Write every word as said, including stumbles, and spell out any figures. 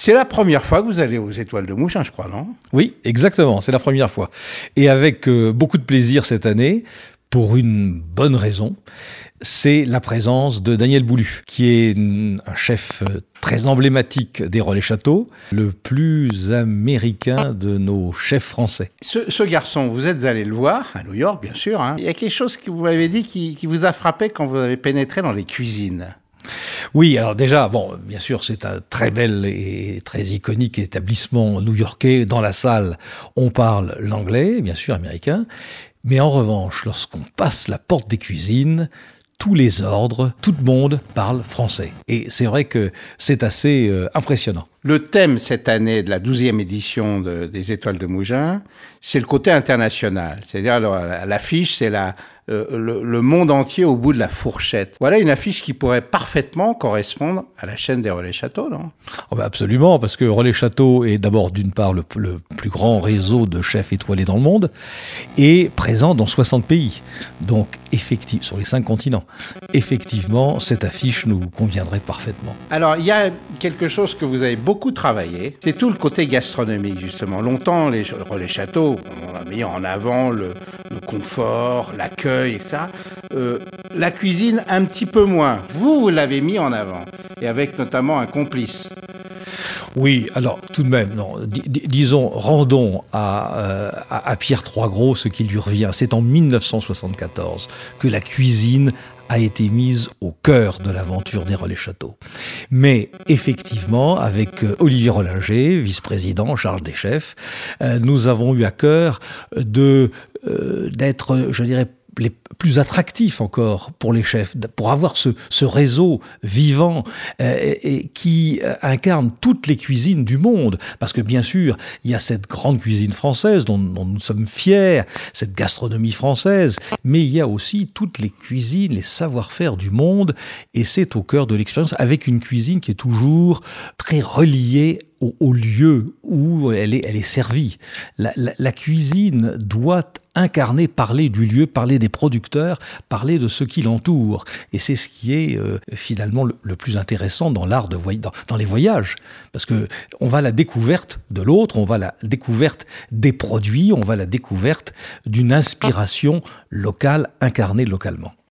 C'est la première fois que vous allez aux Étoiles de Mougins, je crois, non ? Oui, exactement, c'est la première fois. Et avec euh, beaucoup de plaisir cette année, pour une bonne raison, c'est la présence de Daniel Boulud, qui est un chef très emblématique des Relais-Châteaux, le plus américain de nos chefs français. Ce, ce garçon, vous êtes allé le voir, à New York, bien sûr. Hein. Il y a quelque chose que vous m'avez dit qui, qui vous a frappé quand vous avez pénétré dans les cuisines. Oui, alors déjà, bon, bien sûr, c'est un très bel et très iconique établissement new-yorkais. Dans la salle, on parle l'anglais, bien sûr, américain. Mais en revanche, lorsqu'on passe la porte des cuisines, tous les ordres, tout le monde parle français. Et c'est vrai que c'est assez euh, impressionnant. Le thème cette année de la douzième édition de, des Étoiles de Mougins, c'est le côté international. C'est-à-dire, alors, l'affiche, c'est la, euh, le, le monde entier au bout de la fourchette. Voilà une affiche qui pourrait parfaitement correspondre à la chaîne des Relais-Châteaux, non ? Oh ben absolument, parce que Relais-Châteaux est d'abord, d'une part, le, le plus grand réseau de chefs étoilés dans le monde, et présent dans soixante pays. Donc, effectivement, sur les cinq continents. Effectivement, cette affiche nous conviendrait parfaitement. Alors, il y a quelque chose que vous avez beaucoup travaillé, c'est tout le côté gastronomique, justement. Longtemps, les Relais-Châteaux, on a mis en avant le, le confort, l'accueil, et cetera. Euh, la cuisine, un petit peu moins. Vous, vous l'avez mis en avant, et avec notamment un complice. Oui, alors tout de même, non, dis, disons, rendons à, euh, à, à Pierre Troisgros ce qui lui revient. C'est en dix-neuf cent soixante-quatorze que la cuisine a été mise au cœur de l'aventure des Relais-Châteaux. Mais effectivement, avec Olivier Rollinger, vice-président en charge des chefs, euh, nous avons eu à cœur de, euh, d'être, je dirais, les plus attractifs encore pour les chefs, pour avoir ce, ce réseau vivant euh, et, et qui incarne toutes les cuisines du monde. Parce que bien sûr, il y a cette grande cuisine française dont, dont nous sommes fiers, cette gastronomie française, mais il y a aussi toutes les cuisines, les savoir-faire du monde, et c'est au cœur de l'expérience, avec une cuisine qui est toujours très reliée au, au lieu où elle est, elle est servie. La, la, la cuisine doit incarner, parler du lieu, parler des producteurs, parler de ce qui l'entoure. Et c'est ce qui est euh, finalement le, le plus intéressant dans l'art de voy- dans, dans les voyages. Parce que on va à la découverte de l'autre, on va à la découverte des produits, on va à la découverte d'une inspiration locale incarnée localement.